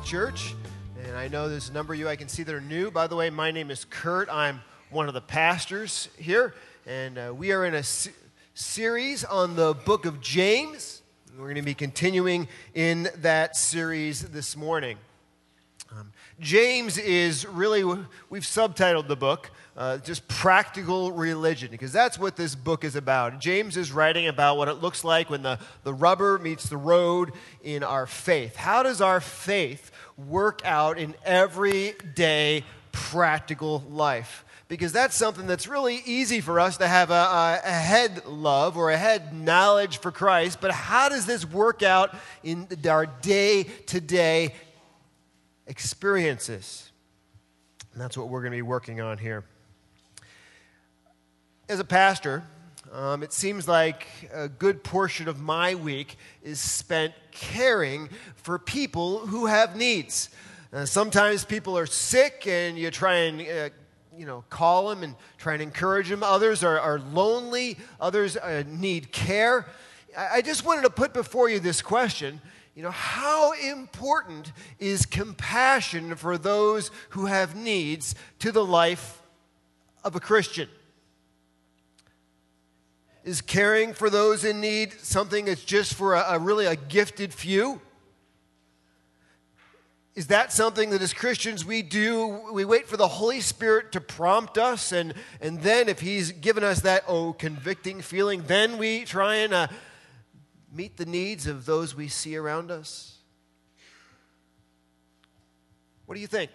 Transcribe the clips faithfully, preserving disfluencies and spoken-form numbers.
Church. And I know there's a number of you I can see that are new. By the way, my name is Kurt. I'm one of the pastors here. And uh, we are in a se- series on the book of James. We're going to be continuing in that series this morning. Um, James is really, we've subtitled the book, uh, just practical religion, because that's what this book is about. James is writing about what it looks like when the, the rubber meets the road in our faith. How does our faith work out in everyday practical life? Because that's something that's really easy for us to have a, a head love or a head knowledge for Christ, but how does this work out in our day-to-day experiences? And that's what we're going to be working on here. As a pastor, um, it seems like a good portion of my week is spent caring for people who have needs. Uh, sometimes people are sick and you try and uh, you know, call them and try and encourage them. Others are, are lonely. Others uh, need care. I, I just wanted to put before you this question. You know, how important is compassion for those who have needs to the life of a Christian? Is caring for those in need something that's just for a, a really a gifted few? Is that something that as Christians we do, we wait for the Holy Spirit to prompt us, and, and then if He's given us that, oh, convicting feeling, then we try and uh, meet the needs of those we see around us? What do you think?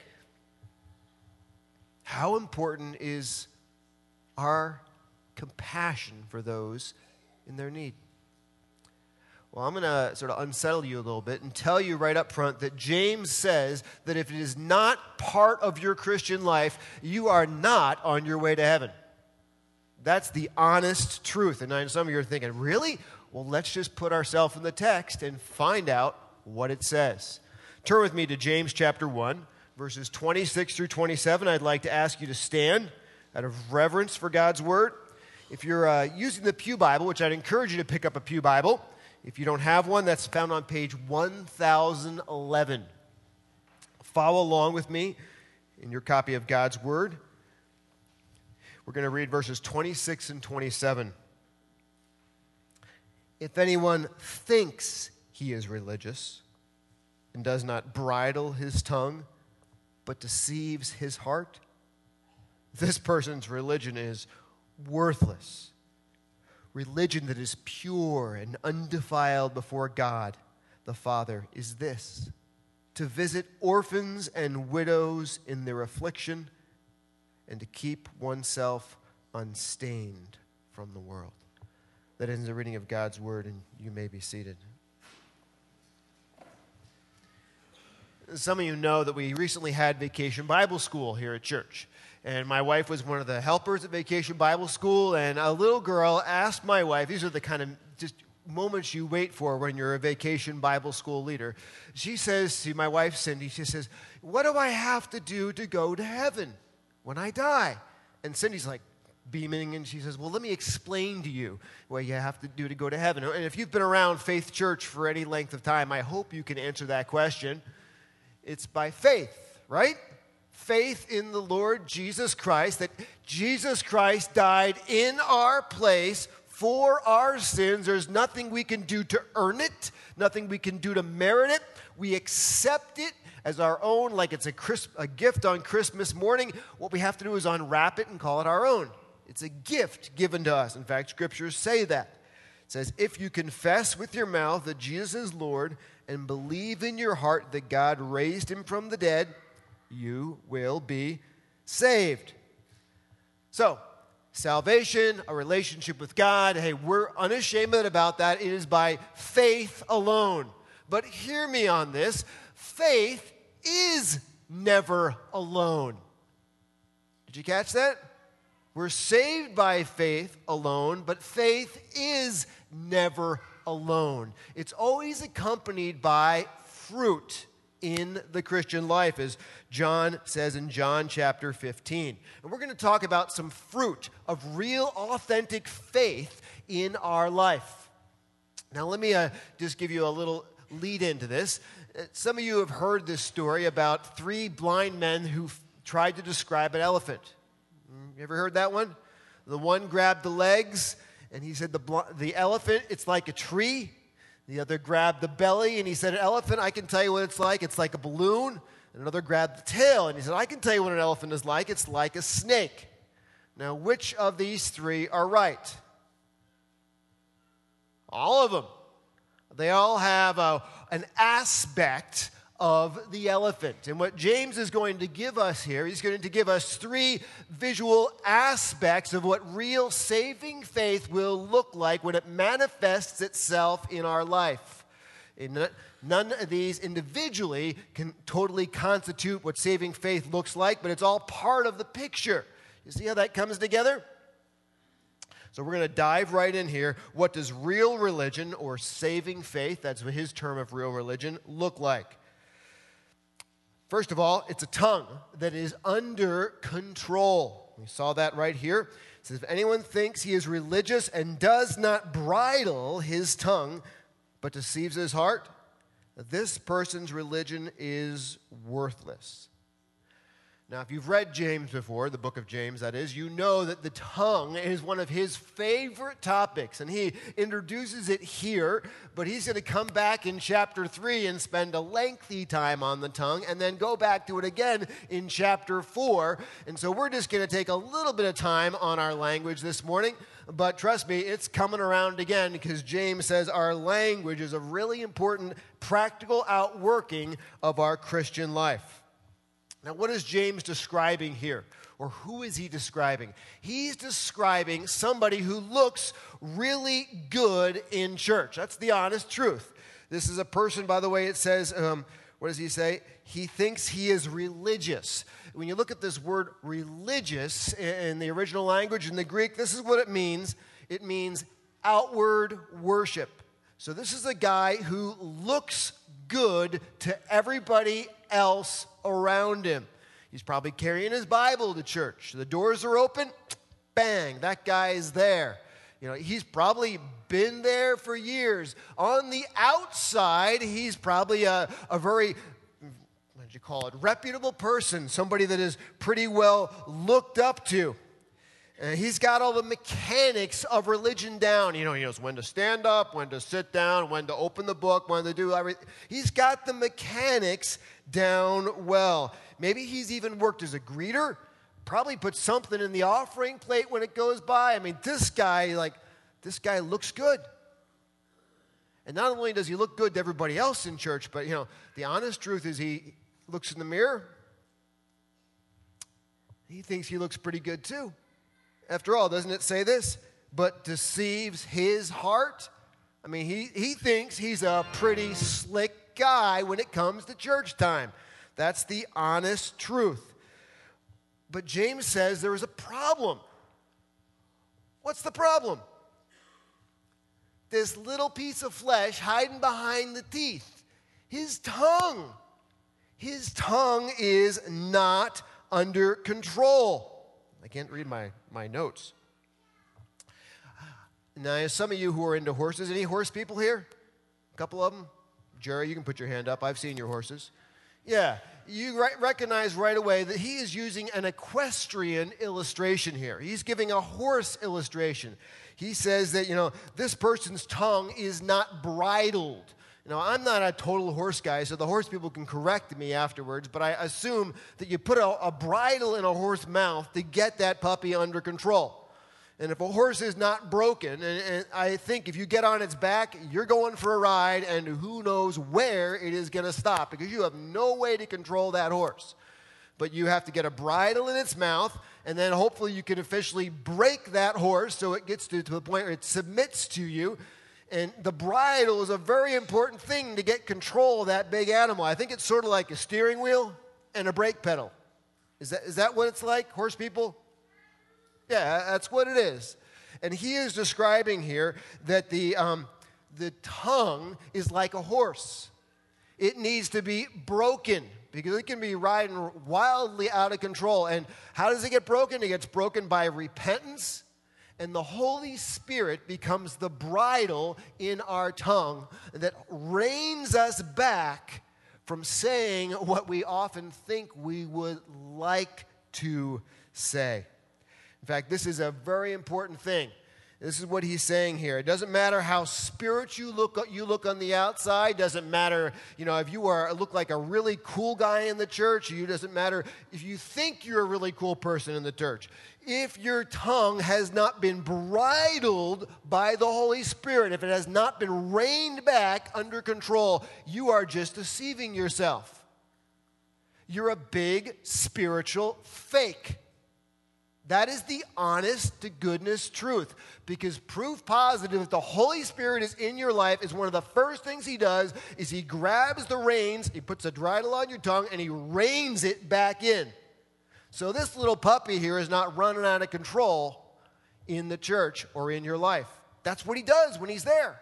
How important is our compassion for those in their need? Well, I'm going to sort of unsettle you a little bit and tell you right up front that James says that if it is not part of your Christian life, you are not on your way to heaven. That's the honest truth. And I know some of you are thinking, really? Well, let's just put ourselves in the text and find out what it says. Turn with me to James chapter one, verses twenty-six through twenty-seven. I'd like to ask you to stand out of reverence for God's word. If you're uh, using the Pew Bible, which I'd encourage you to pick up a Pew Bible. If you don't have one, that's found on page one thousand eleven. Follow along with me in your copy of God's word. We're going to read verses twenty-six and twenty-seven. If anyone thinks he is religious and does not bridle his tongue, but deceives his heart, this person's religion is worthless. Religion that is pure and undefiled before God the Father is this: to visit orphans and widows in their affliction and to keep oneself unstained from the world. That ends the reading of God's word, and you may be seated. Some of you know that we recently had Vacation Bible School here at church. And my wife was one of the helpers at Vacation Bible School, and a little girl asked my wife, these are the kind of just moments you wait for when you're a Vacation Bible School leader. She says to my wife, Cindy, she says, what do I have to do to go to heaven when I die? And Cindy's like beaming, and she says, well, let me explain to you what you have to do to go to heaven. And if you've been around Faith Church for any length of time, I hope you can answer that question. It's by faith, right? Faith in the Lord Jesus Christ, that Jesus Christ died in our place for our sins. There's nothing we can do to earn it, nothing we can do to merit it. We accept it as our own, like it's a, crisp, a gift on Christmas morning. What we have to do is unwrap it and call it our own. It's a gift given to us. In fact, scriptures say that. It says, if you confess with your mouth that Jesus is Lord and believe in your heart that God raised him from the dead, you will be saved. So, salvation, a relationship with God, hey, we're unashamed about that. It is by faith alone. But hear me on this. Faith is never alone. Did you catch that? We're saved by faith alone, but faith is never alone. It's always accompanied by fruit in the Christian life, as John says in John chapter fifteen. And we're going to talk about some fruit of real, authentic faith in our life. Now, let me uh, just give you a little lead into this. Uh, Some of you have heard this story about three blind men who f- tried to describe an elephant. Mm, You ever heard that one? The one grabbed the legs, and he said, the, bl- the elephant, it's like a tree. The other grabbed the belly, and he said, an elephant, I can tell you what it's like. It's like a balloon. And another grabbed the tail, and he said, I can tell you what an elephant is like. It's like a snake. Now, which of these three are right? All of them. They all have a, an aspect of the elephant. And what James is going to give us here, he's going to give us three visual aspects of what real saving faith will look like when it manifests itself in our life. And none of these individually can totally constitute what saving faith looks like, but it's all part of the picture. You see how that comes together? So we're going to dive right in here. What does real religion or saving faith, that's his term of real religion, look like? First of all, it's a tongue that is under control. We saw that right here. It says, if anyone thinks he is religious and does not bridle his tongue, but deceives his heart, this person's religion is worthless. Now, if you've read James before, the book of James, that is, you know that the tongue is one of his favorite topics, and he introduces it here, but he's going to come back in chapter three and spend a lengthy time on the tongue, and then go back to it again in chapter four. And so we're just going to take a little bit of time on our language this morning, but trust me, it's coming around again, because James says our language is a really important practical outworking of our Christian life. Now, what is James describing here? Or who is he describing? He's describing somebody who looks really good in church. That's the honest truth. This is a person, by the way, it says, um, what does he say? He thinks he is religious. When you look at this word religious in the original language, in the Greek, this is what it means. It means outward worship. So this is a guy who looks good to everybody else around him. He's probably carrying his Bible to church. The doors are open, bang, that guy is there. You know, he's probably been there for years. On the outside, he's probably a, a very, what did you call it, reputable person, somebody that is pretty well looked up to. And he's got all the mechanics of religion down. You know, he knows when to stand up, when to sit down, when to open the book, when to do everything. He's got the mechanics down well. Maybe he's even worked as a greeter, probably put something in the offering plate when it goes by. I mean, this guy, like, this guy looks good. And not only does he look good to everybody else in church, but, you know, the honest truth is he looks in the mirror. He thinks he looks pretty good too. After all, doesn't it say this? But deceives his heart. I mean, he, he thinks he's a pretty slick guy when it comes to church time. That's the honest truth. But James says there is a problem. What's the problem? This little piece of flesh hiding behind the teeth. His tongue. His tongue is not under control. I can't read my, my notes. Now, some of you who are into horses, any horse people here? A couple of them? Jerry, you can put your hand up. I've seen your horses. Yeah, you re- recognize right away that he is using an equestrian illustration here. He's giving a horse illustration. He says that, you know, this person's tongue is not bridled. You know, I'm not a total horse guy, so the horse people can correct me afterwards, but I assume that you put a, a bridle in a horse's mouth to get that puppy under control. And if a horse is not broken, and, and I think if you get on its back, you're going for a ride, and who knows where it is going to stop, because you have no way to control that horse. But you have to get a bridle in its mouth, and then hopefully you can officially break that horse so it gets to, to the point where it submits to you. And the bridle is a very important thing to get control of that big animal. I think it's sort of like a steering wheel and a brake pedal. Is that, is that what it's like, horse people? Yeah, that's what it is. And he is describing here that the, um, the tongue is like a horse. It needs to be broken because it can be riding wildly out of control. And how does it get broken? It gets broken by repentance. And the Holy Spirit becomes the bridle in our tongue that reins us back from saying what we often think we would like to say. In fact, this is a very important thing. This is what he's saying here. It doesn't matter how spiritual you look, you look on the outside. Doesn't matter, you know, if you are look like a really cool guy in the church. It doesn't matter if you think you're a really cool person in the church. If your tongue has not been bridled by the Holy Spirit, if it has not been reined back under control, you are just deceiving yourself. You're a big spiritual fake. That is the honest to goodness truth. Because proof positive that the Holy Spirit is in your life is one of the first things he does is he grabs the reins, he puts a bridle on your tongue, and he reins it back in. So this little puppy here is not running out of control in the church or in your life. That's what he does when he's there.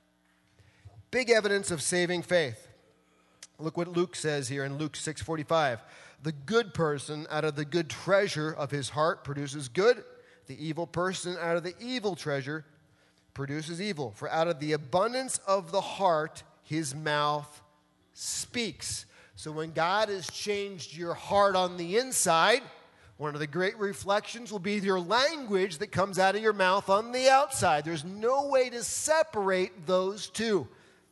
Big evidence of saving faith. Look what Luke says here in Luke six forty-five. The good person out of the good treasure of his heart produces good. The evil person out of the evil treasure produces evil. For out of the abundance of the heart, his mouth speaks. So when God has changed your heart on the inside, one of the great reflections will be your language that comes out of your mouth on the outside. There's no way to separate those two.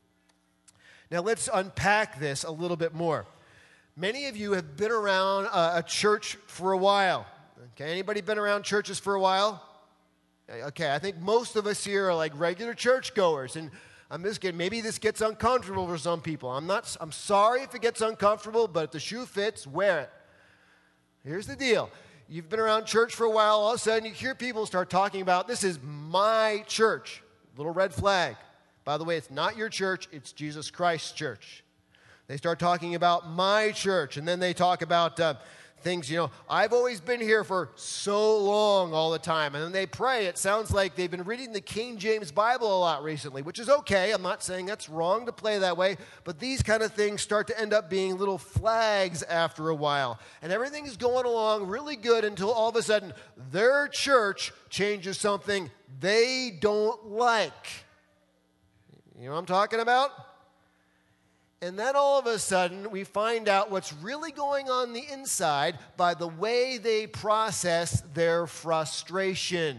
Now let's unpack this a little bit more. Many of you have been around a, a church for a while. Okay, anybody been around churches for a while? Okay, I think most of us here are like regular churchgoers, and I'm just kidding. Maybe this gets uncomfortable for some people. I'm not. I'm sorry if it gets uncomfortable, but if the shoe fits, wear it. Here's the deal. You've been around church for a while. All of a sudden, you hear people start talking about, this is my church. Little red flag. By the way, it's not your church. It's Jesus Christ's church. They start talking about my church, and then they talk about uh, things, you know, I've always been here for so long all the time. And then they pray. It sounds like they've been reading the King James Bible a lot recently, which is okay. I'm not saying that's wrong to play that way, but these kind of things start to end up being little flags after a while. And everything is going along really good until all of a sudden their church changes something they don't like. You know what I'm talking about? And then all of a sudden, we find out what's really going on the inside by the way they process their frustration.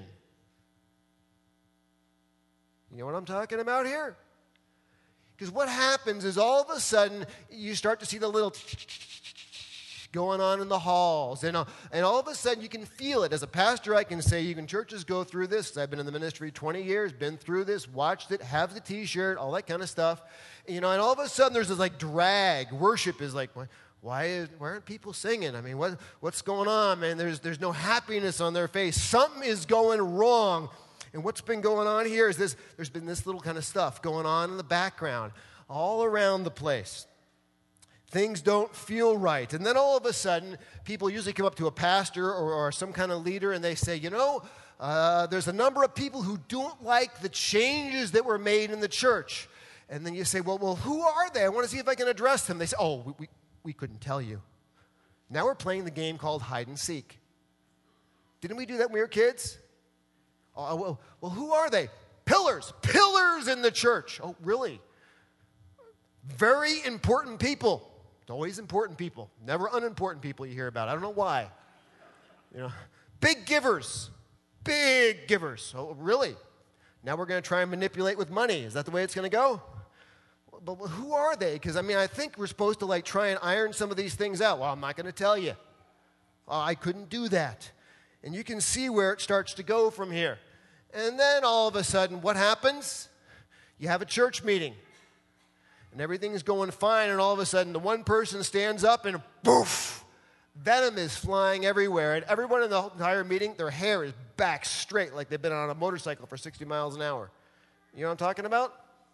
You know what I'm talking about here? Because what happens is all of a sudden, you start to see the little going on in the halls. And, uh, and all of a sudden, you can feel it. As a pastor, I can say, you can churches go through this. I've been in the ministry twenty years, been through this, watched it, have the T-shirt, all that kind of stuff. You know, and all of a sudden, there's this like drag. Worship is like, why, is, why aren't people singing? I mean, what, what's going on, man? There's, there's no happiness on their face. Something is going wrong. And what's been going on here is this, there's been this little kind of stuff going on in the background, all around the place. Things don't feel right. And then all of a sudden, people usually come up to a pastor or, or some kind of leader and they say, you know, uh, there's a number of people who don't like the changes that were made in the church. And then you say, well, well, who are they? I want to see if I can address them. They say, oh, we, we, we couldn't tell you. Now we're playing the game called hide and seek. Didn't we do that when we were kids? Oh, well, well, who are they? Pillars. Pillars in the church. Oh, really? Very important people. Always important people. Never unimportant people you hear about. I don't know why. You know, big givers. Big givers. Oh, really? Now we're going to try and manipulate with money. Is that the way it's going to go? But who are they? Because, I mean, I think we're supposed to, like, try and iron some of these things out. Well, I'm not going to tell you. Oh, I couldn't do that. And you can see where it starts to go from here. And then all of a sudden, what happens? You have a church meeting. And everything is going fine, and all of a sudden, the one person stands up, and poof, venom is flying everywhere. And everyone in the entire meeting, their hair is back straight like they've been on a motorcycle for sixty miles an hour. You know what I'm talking about?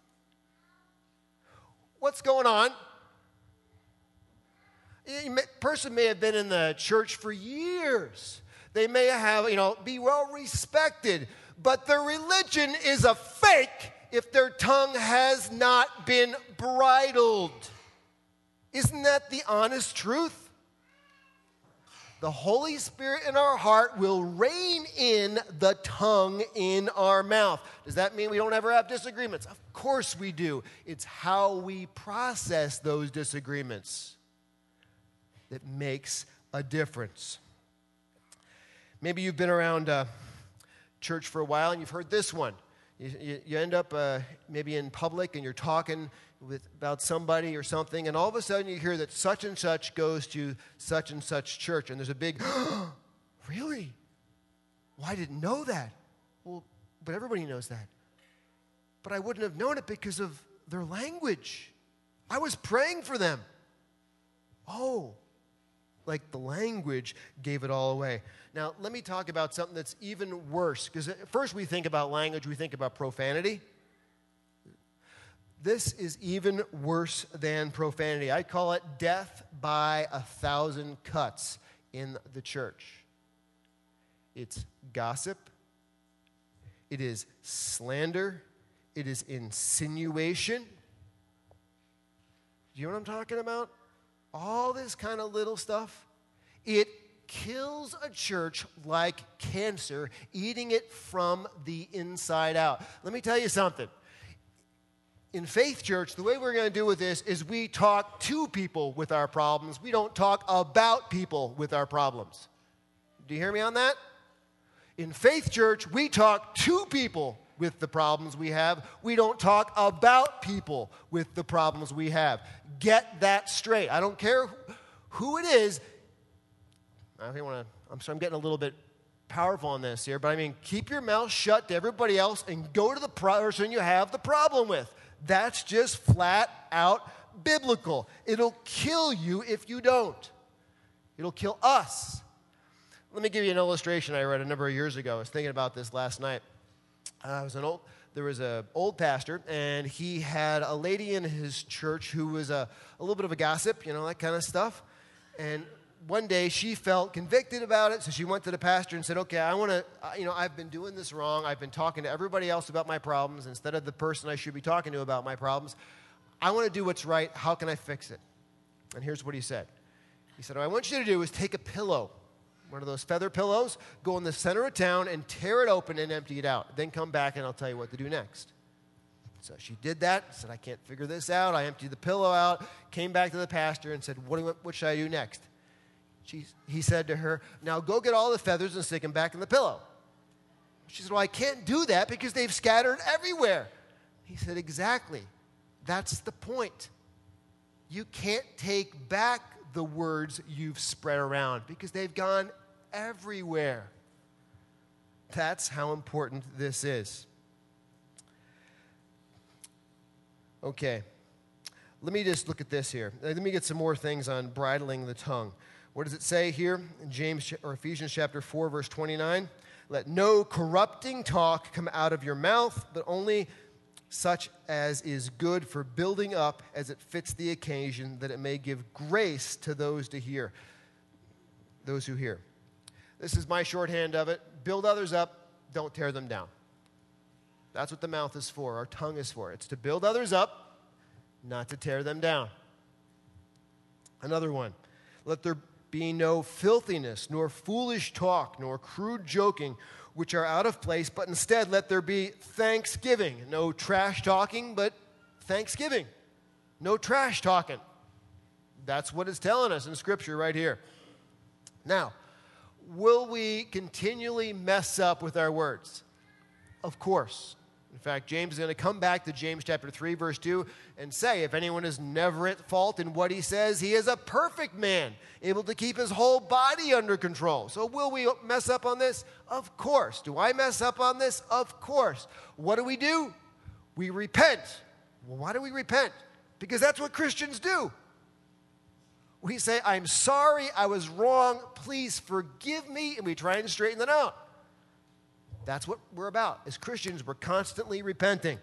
What's going on? A person may have been in the church for years. They may have, you know, be well respected, but their religion is a fake if their tongue has not been bridled. Isn't that the honest truth? The Holy Spirit in our heart will rein in the tongue in our mouth. Does that mean we don't ever have disagreements? Of course we do. It's how we process those disagreements that makes a difference. Maybe you've been around uh, church for a while and you've heard this one. You, you, you end up uh, maybe in public and you're talking with, about somebody or something, and all of a sudden you hear that such and such goes to such and such church, and there's a big, really? Well, I didn't know that. Well, but everybody knows that. But I wouldn't have known it because of their language. I was praying for them. Oh, like the language gave it all away. Now, let me talk about something that's even worse, because at first we think about language, we think about profanity. This is even worse than profanity. I call it death by a thousand cuts in the church. It's gossip. It is slander. It is insinuation. Do you know what I'm talking about? All this kind of little stuff. It kills a church like cancer, eating it from the inside out. Let me tell you something. In Faith Church, the way we're going to deal with this is we talk to people with our problems. We don't talk about people with our problems. Do you hear me on that? In Faith Church, we talk to people with the problems we have. We don't talk about people with the problems we have. Get that straight. I don't care who it is. I think I want to, I'm sorry, I'm getting a little bit powerful on this here, but I mean, keep your mouth shut to everybody else and go to the person you have the problem with. That's just flat out biblical. It'll kill you if you don't. It'll kill us. Let me give you an illustration I read a number of years ago. I was thinking about this last night. Uh, I was an old, there was an old pastor, and he had a lady in his church who was a, a little bit of a gossip, you know, that kind of stuff. And one day she felt convicted about it, so she went to the pastor and said, okay, I want to, you know, I've been doing this wrong. I've been talking to everybody else about my problems instead of the person I should be talking to about my problems. I want to do what's right. How can I fix it? And here's what he said. He said, what I want you to do is take a pillow, one of those feather pillows, go in the center of town and tear it open and empty it out. Then come back and I'll tell you what to do next. So she did that, said, I can't figure this out. I emptied the pillow out, came back to the pastor and said, what, do you, what should I do next? She, he said to her, now go get all the feathers and stick them back in the pillow. She said, well, I can't do that because they've scattered everywhere. He said, exactly. That's the point. You can't take back the words you've spread around because they've gone everywhere. That's how important this is. Okay. Let me just look at this here. Let me get some more things on bridling the tongue. What does it say here in James or Ephesians chapter four, verse twenty-nine? Let no corrupting talk come out of your mouth, but only such as is good for building up as it fits the occasion, that it may give grace to those to hear, those who hear. This is my shorthand of it. Build others up, don't tear them down. That's what the mouth is for, our tongue is for. It's to build others up, not to tear them down. Another one. Let there be no filthiness, nor foolish talk, nor crude joking, which are out of place, but instead let there be thanksgiving. No trash talking, but thanksgiving. No trash talking. That's what it's telling us in Scripture right here. Now, will we continually mess up with our words? Of course. In fact, James is going to come back to James chapter three, verse two, and say, if anyone is never at fault in what he says, he is a perfect man, able to keep his whole body under control. So will we mess up on this? Of course. Do I mess up on this? Of course. What do we do? We repent. Well, why do we repent? Because that's what Christians do. We say, I'm sorry, I was wrong, please forgive me, and we try and straighten it out. That's what we're about. As Christians, we're constantly repenting.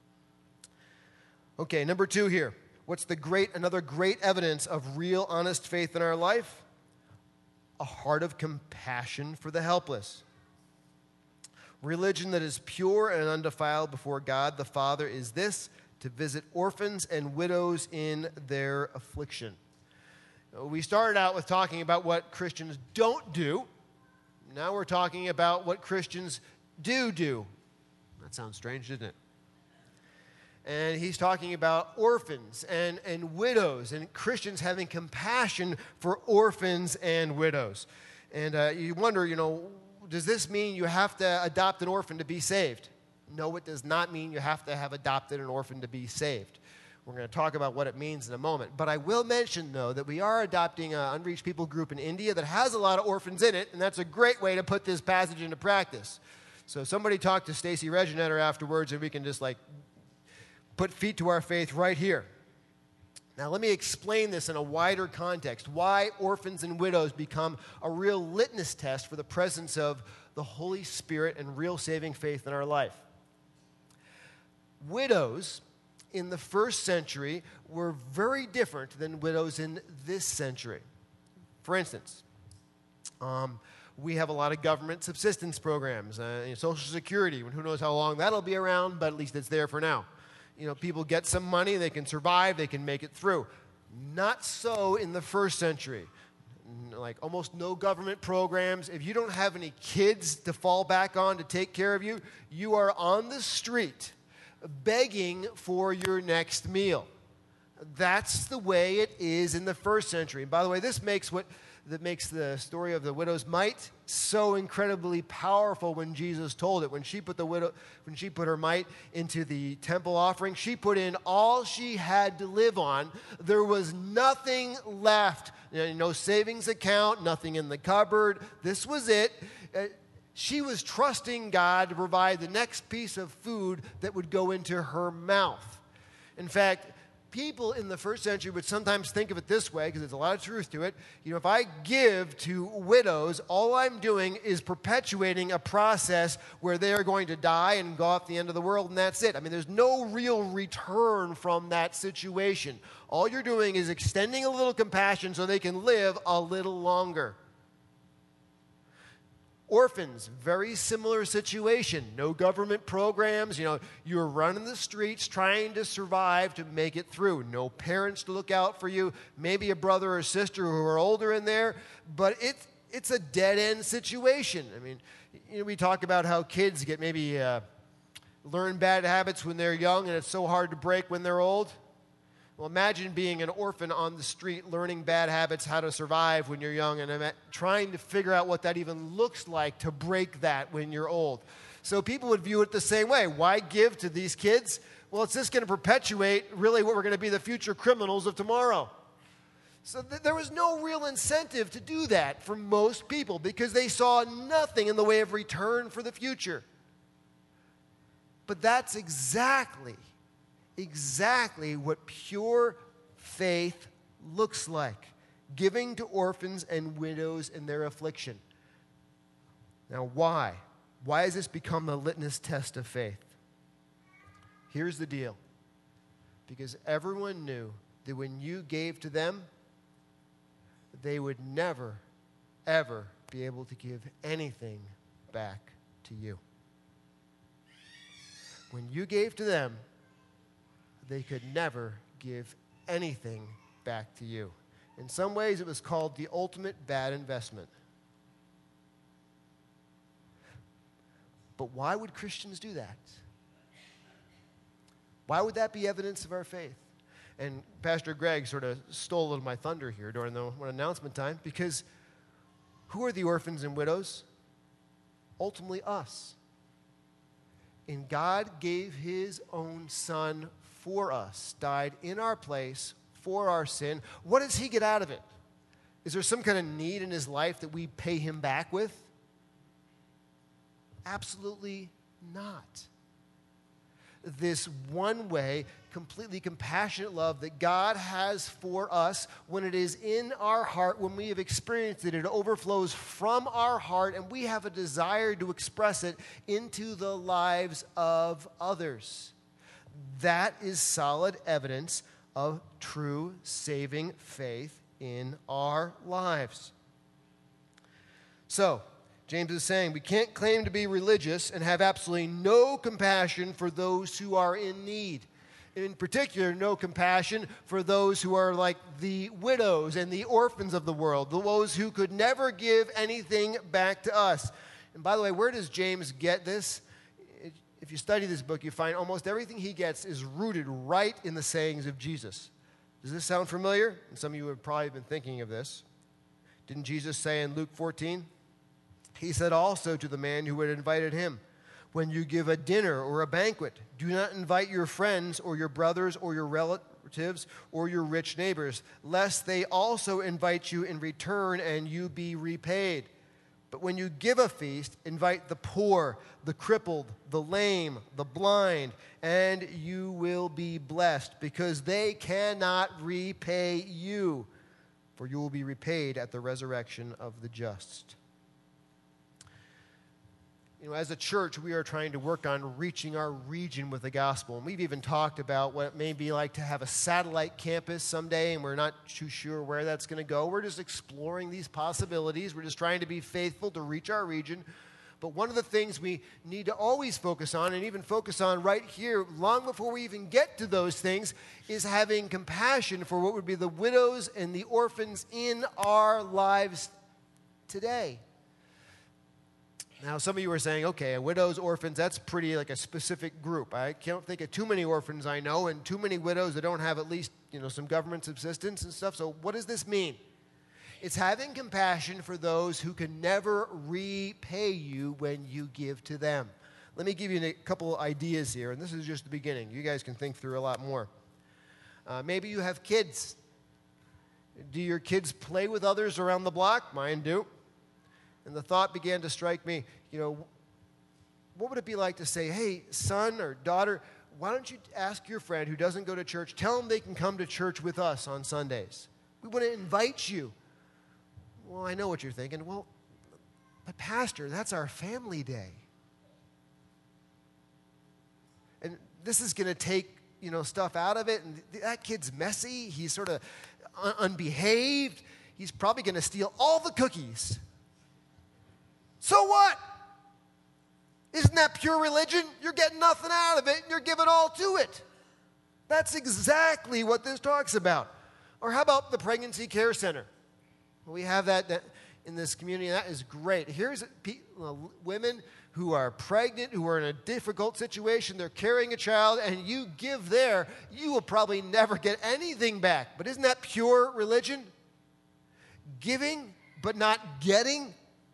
Okay, number two here. What's the great, another great evidence of real, honest faith in our life? A heart of compassion for the helpless. Religion that is pure and undefiled before God the Father is this, to visit orphans and widows in their affliction. We started out with talking about what Christians don't do. Now we're talking about what Christians do do. That sounds strange, doesn't it? And he's talking about orphans and, and widows and Christians having compassion for orphans and widows. And uh, you wonder, you know, does this mean you have to adopt an orphan to be saved? No, it does not mean you have to have adopted an orphan to be saved. We're going to talk about what it means in a moment. But I will mention, though, that we are adopting an unreached people group in India that has a lot of orphans in it, and that's a great way to put this passage into practice. So somebody talk to Stacy Reginetter afterwards, and we can just, like, put feet to our faith right here. Now, let me explain this in a wider context, why orphans and widows become a real litmus test for the presence of the Holy Spirit and real saving faith in our life. Widows in the first century were very different than widows in this century. For instance, um, we have a lot of government subsistence programs, uh, you know, Social Security, who knows how long that'll be around, but at least it's there for now. You know, people get some money, they can survive, they can make it through. Not so in the first century. Like almost no government programs. If you don't have any kids to fall back on to take care of you, you are on the street begging for your next meal. That's the way it is in the first century. And by the way, this makes what that makes the story of the widow's mite so incredibly powerful when Jesus told it. When she put the widow, when she put her mite into the temple offering, she put in all she had to live on. There was nothing left. You know, no savings account, nothing in the cupboard. This was it. Uh, She was trusting God to provide the next piece of food that would go into her mouth. In fact, people in the first century would sometimes think of it this way, because there's a lot of truth to it. You know, if I give to widows, all I'm doing is perpetuating a process where they are going to die and go off the end of the world, and that's it. I mean, there's no real return from that situation. All you're doing is extending a little compassion so they can live a little longer. Orphans, very similar situation. No government programs. You know, you're running the streets trying to survive to make it through. No parents to look out for you. Maybe a brother or sister who are older in there. But it's, it's a dead-end situation. I mean, you know, we talk about how kids get maybe uh, learn bad habits when they're young and it's so hard to break when they're old. Well, imagine being an orphan on the street, learning bad habits, how to survive when you're young, and trying to figure out what that even looks like to break that when you're old. So people would view it the same way. Why give to these kids? Well, it's just going to perpetuate really what we're going to be the future criminals of tomorrow. So th- there was no real incentive to do that for most people because they saw nothing in the way of return for the future. But that's exactly Exactly what pure faith looks like, giving to orphans and widows in their affliction. Now, why? Why has this become the litmus test of faith? Here's the deal. Because everyone knew that when you gave to them, they would never, ever be able to give anything back to you. When you gave to them, they could never give anything back to you. In some ways, it was called the ultimate bad investment. But why would Christians do that? Why would that be evidence of our faith? And Pastor Greg sort of stole a little of my thunder here during the one announcement time, because who are the orphans and widows? Ultimately, us. And God gave his own son for us, died in our place for our sin. What does he get out of it? Is there some kind of need in his life that we pay him back with? Absolutely not. This one-way, completely compassionate love that God has for us, when it is in our heart, when we have experienced it, it overflows from our heart, and we have a desire to express it into the lives of others. That is solid evidence of true saving faith in our lives. So, James is saying we can't claim to be religious and have absolutely no compassion for those who are in need. In particular, no compassion for those who are like the widows and the orphans of the world, those who could never give anything back to us. And by the way, where does James get this? if you study this book, you find almost everything he gets is rooted right in the sayings of Jesus. Does this sound familiar? And some of you have probably been thinking of this. Didn't Jesus say in Luke fourteen? He said also to the man who had invited him, when you give a dinner or a banquet, do not invite your friends or your brothers or your relatives or your rich neighbors, lest they also invite you in return and you be repaid. But when you give a feast, invite the poor, the crippled, the lame, the blind, and you will be blessed, because they cannot repay you, for you will be repaid at the resurrection of the just. You know, as a church, we are trying to work on reaching our region with the gospel. And we've even talked about what it may be like to have a satellite campus someday, and we're not too sure where that's going to go. We're just exploring these possibilities. We're just trying to be faithful to reach our region. But one of the things we need to always focus on, and even focus on right here, long before we even get to those things, is having compassion for what would be the widows and the orphans in our lives today. Now, some of you are saying, okay, widows, orphans, that's pretty like a specific group. I can't think of too many orphans I know and too many widows that don't have at least, you know, some government subsistence and stuff. So what does this mean? It's having compassion for those who can never repay you when you give to them. Let me give you a couple ideas here, and this is just the beginning. You guys can think through a lot more. Uh, maybe you have kids. Do your kids play with others around the block? Mine do. And the thought began to strike me, you know, what would it be like to say, hey, son or daughter, why don't you ask your friend who doesn't go to church, tell them they can come to church with us on Sundays. We want to invite you. Well, I know what you're thinking. Well, but pastor, that's our family day. And this is going to take, you know, stuff out of it. And that kid's messy. He's sort of un- unbehaved. He's probably going to steal all the cookies. So what? Isn't that pure religion? You're getting nothing out of it, and you're giving all to it. That's exactly what this talks about. Or how about the pregnancy care center? We have that in this community, and that is great. Here's women who are pregnant, who are in a difficult situation. They're carrying a child, and you give there, you will probably never get anything back. But isn't that pure religion? Giving, but not getting.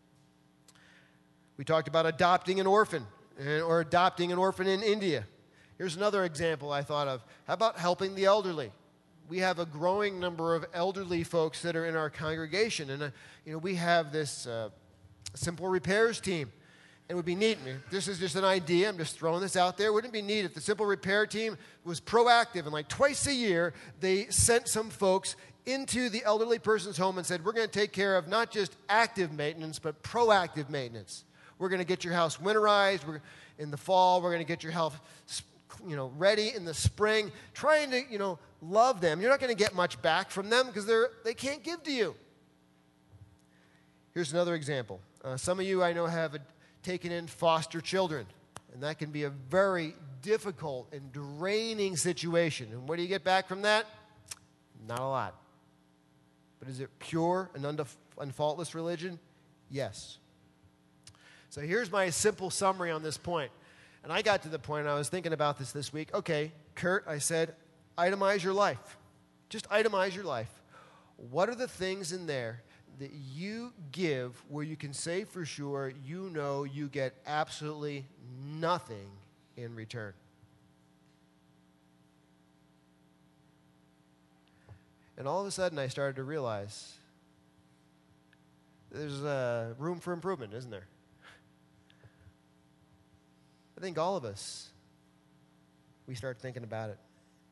We talked about adopting an orphan or adopting an orphan in India. Here's another example I thought of. How about helping the elderly? We have a growing number of elderly folks that are in our congregation. And, uh, you know, we have this uh, simple repairs team. It would be neat. I mean, this is just an idea. I'm just throwing this out there. Wouldn't it be neat if the simple repair team was proactive and like twice a year they sent some folks into the elderly person's home and said, we're going to take care of not just active maintenance, but proactive maintenance. We're going to get your house winterized. We're, in the fall, we're going to get your house, you know, ready in the spring. Trying to, you know, love them. You're not going to get much back from them because they're they can't give to you. Here's another example. Uh, some of you I know have a, taken in foster children, and that can be a very difficult and draining situation. And what do you get back from that? Not a lot. But is it pure and undef- unfaultless religion? Yes. So here's my simple summary on this point. And I got to the point, and I was thinking about this this week. Okay, Kurt, I said, itemize your life. Just itemize your life. What are the things in there that you give where you can say for sure you know you get absolutely nothing in return? And all of a sudden, I started to realize there's uh, room for improvement, isn't there? I think all of us, we start thinking about it.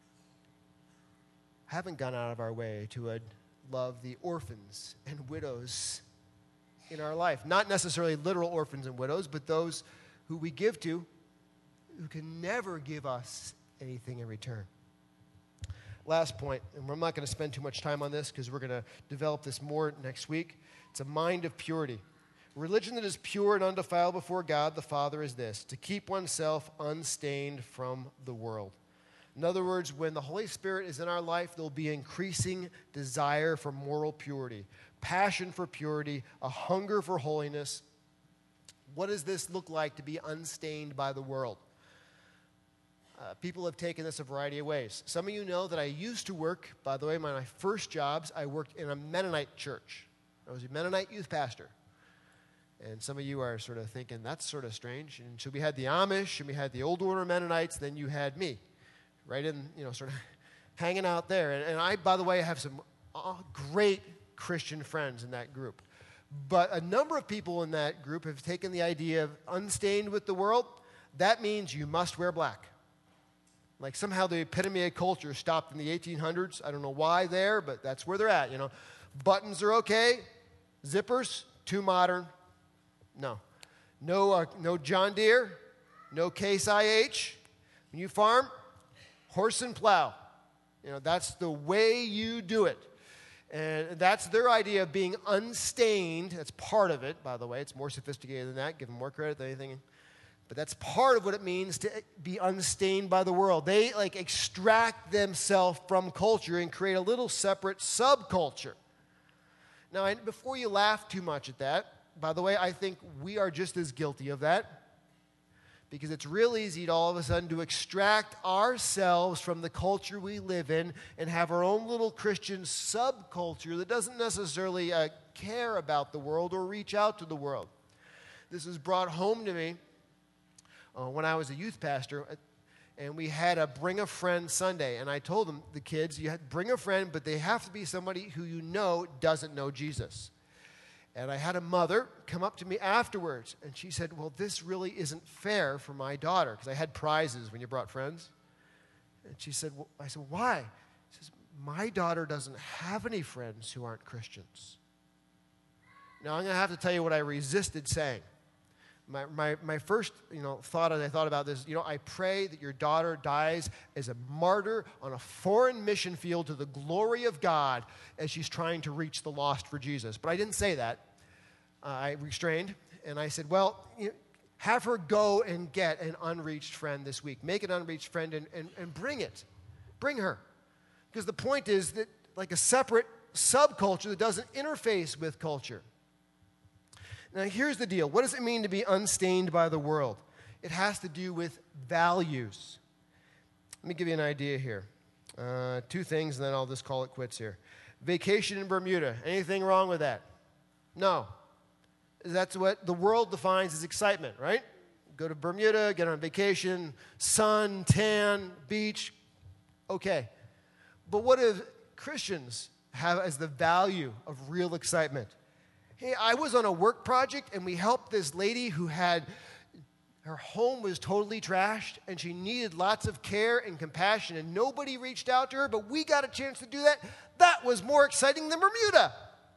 Haven't gone out of our way to uh, love the orphans and widows in our life. Not necessarily literal orphans and widows, but those who we give to who can never give us anything in return. Last point, and I'm not going to spend too much time on this because we're going to develop this more next week. It's a mind of purity. Religion that is pure and undefiled before God the Father is this: to keep oneself unstained from the world. In other words, when the Holy Spirit is in our life, there'll be increasing desire for moral purity, passion for purity, a hunger for holiness. What does this look like to be unstained by the world? Uh, people have taken this a variety of ways. Some of you know that I used to work, by the way, my, my first jobs, I worked in a Mennonite church. I was a Mennonite youth pastor. And some of you are sort of thinking, that's sort of strange. And so we had the Amish, and we had the Old Order Mennonites, then you had me, right in, you know, sort of hanging out there. And, and I, by the way, have some uh, great Christian friends in that group. But a number of people in that group have taken the idea of unstained with the world. That means you must wear black. Like somehow the epitome of culture stopped in the eighteen hundreds. I don't know why there, but that's where they're at, you know. Buttons are okay. Zippers, too modern. No. No, uh, no John Deere. No Case I H. When you farm, horse and plow. You know, that's the way you do it. And that's their idea of being unstained. That's part of it, by the way. It's more sophisticated than that. Give them more credit than anything. But that's part of what it means to be unstained by the world. They, like, extract themselves from culture and create a little separate subculture. Now, I, before you laugh too much at that, by the way, I think we are just as guilty of that, because it's real easy to all of a sudden to extract ourselves from the culture we live in and have our own little Christian subculture that doesn't necessarily uh, care about the world or reach out to the world. This was brought home to me uh, when I was a youth pastor, and we had a Bring a Friend Sunday, and I told them, the kids, you have, bring a friend, but they have to be somebody who you know doesn't know Jesus. And I had a mother come up to me afterwards, and she said, well, this really isn't fair for my daughter, because I had prizes when you brought friends. And she said, well, I said, why? She says, my daughter doesn't have any friends who aren't Christians. Now, I'm going to have to tell you what I resisted saying. My, my, my first, you know, thought as I thought about this, you know, I pray that your daughter dies as a martyr on a foreign mission field to the glory of God as she's trying to reach the lost for Jesus. But I didn't say that. Uh, I restrained, and I said, well, you know, have her go and get an unreached friend this week. Make an unreached friend and, and, and bring it. Bring her. Because the point is that, like, a separate subculture that doesn't interface with culture. Now, here's the deal. What does it mean to be unstained by the world? It has to do with values. Let me give you an idea here. Uh, two things, and then I'll just call it quits here. Vacation in Bermuda. Anything wrong with that? No. That's what the world defines as excitement, right? Go to Bermuda, get on vacation, sun, tan, beach. Okay. But what if Christians have as the value of real excitement? Hey, I was on a work project, and we helped this lady who had, her home was totally trashed, and she needed lots of care and compassion, and nobody reached out to her, but we got a chance to do that. That was more exciting than Bermuda.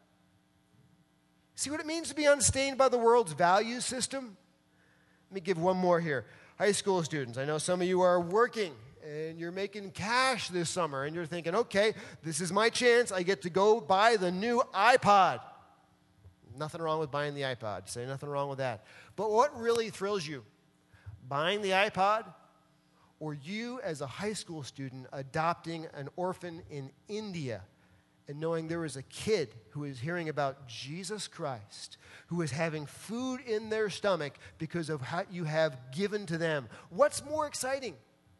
See what it means to be unstained by the world's value system? Let me give one more here. High school students, I know some of you are working, and you're making cash this summer, and you're thinking, okay, this is my chance. I get to go buy the new iPod. Nothing wrong with buying the iPod. Say nothing wrong with that. But what really thrills you? Buying the iPod, or you as a high school student adopting an orphan in India and knowing there is a kid who is hearing about Jesus Christ, who is having food in their stomach because of how you have given to them? What's more exciting?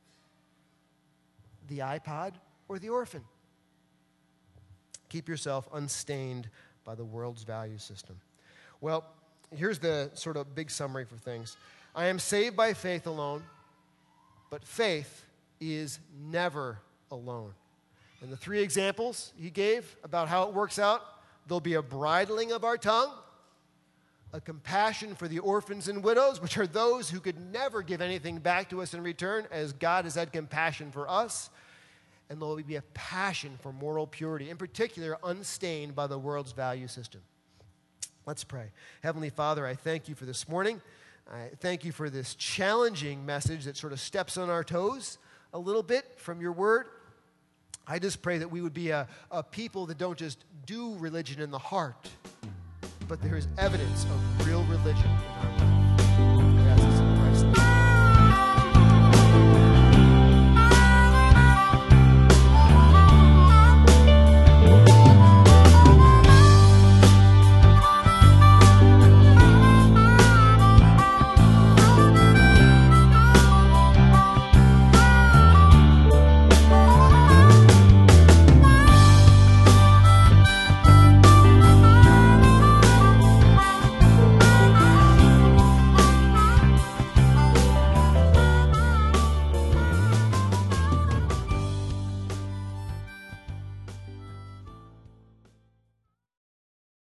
The iPod or the orphan? Keep yourself unstained by the world's value system. Well, here's the sort of big summary for things. I am saved by faith alone, but faith is never alone. And the three examples he gave about how it works out, there'll be a bridling of our tongue, a compassion for the orphans and widows, which are those who could never give anything back to us in return, as God has had compassion for us. And there will be a passion for moral purity, in particular, unstained by the world's value system. Let's pray. Heavenly Father, I thank you for this morning. I thank you for this challenging message that sort of steps on our toes a little bit from your word. I just pray that we would be a, a people that don't just do religion in the heart, but there is evidence of real religion in our